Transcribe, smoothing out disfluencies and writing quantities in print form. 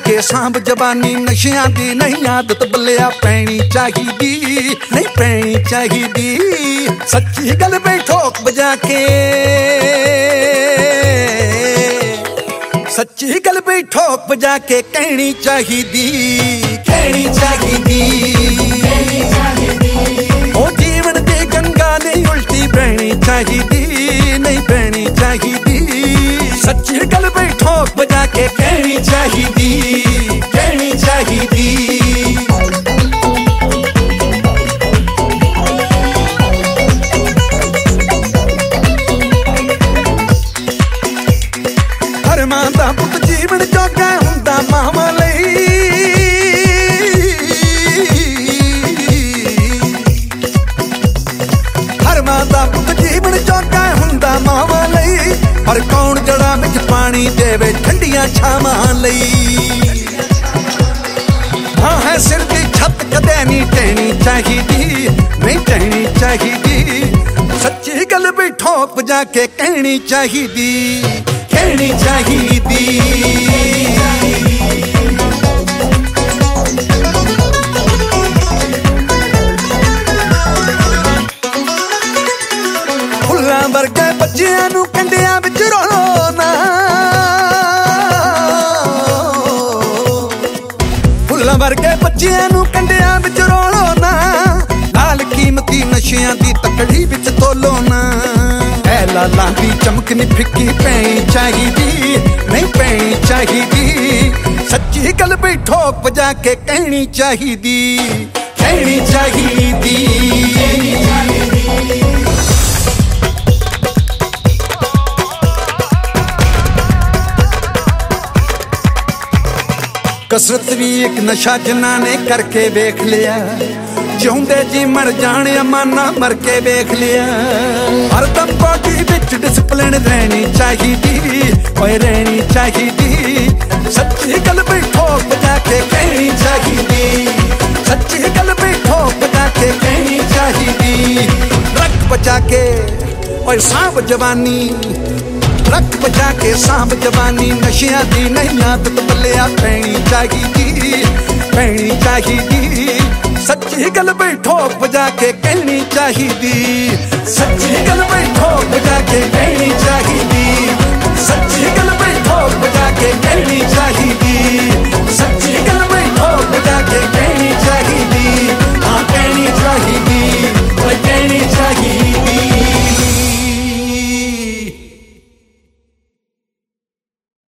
के सांभ जवानी नशियां दी नहीं आदत बल्लिया पैनी चाहिदी नहीं पैनी चाहिदी सच्ची गल में ठोक बजा के सच्ची गल भी ठोक बजा के कहनी चाहिदी ओ जीवन दी गंगा नहीं उल्टी बहनी चाहिदी नहीं बहनी चाहिदी सच्ची गल भी ठोक बजा के कहनी चाहिदी हर मां दा पुत जीवन जोगा हुंदा मावां लई हर मां दा पुत जीवन जोगा हुंदा मावां लई पर कौन जड़ा विच पानी देवे ठंडियां छावां लई हाँ है सिर दी छत कदे नहीं टहनी चाहिदी नहीं टहनी चाहिदी सच्ची गल भी ठोक बजा के कहनी चाहिदी फुल्लां वर्गे बच्चियां नूं कंडियां विच रोलो ना फुल्लां वर्गे बच्चियां नूं कंडियां विच रोलो ना लाल कीमती नशियां दी तकड़ी विच तोलो ना लाला दी चमक नी फिक्की पैनी चाहिदी नहीं पैनी चाहिदी सच्ची गल भी ठोक बजा के कहनी चाहिदी कसरत भी एक नशा जिन्ना ने करके वेख लिया जिउंदे जी मर जाने माना मर के वेख लिया हरदम बॉडी विच डिसिप्लिन रहनी चाहिदी ओए रहनी चाहिदी सच्ची गल भी ठोक बजा के कहनी चाहिदी सच्ची गल भी ठोक बजा के कहनी चाहिदी रख बचा के ओए सांभ जवानी रख बजा के सांभ जवानी नशियां दी नहीं आदत बल्लिया पैनी चाहिदी सच्ची गल भी ठोक बजा के कहनी चाहिदी सच्ची गल भी ठोक बजा के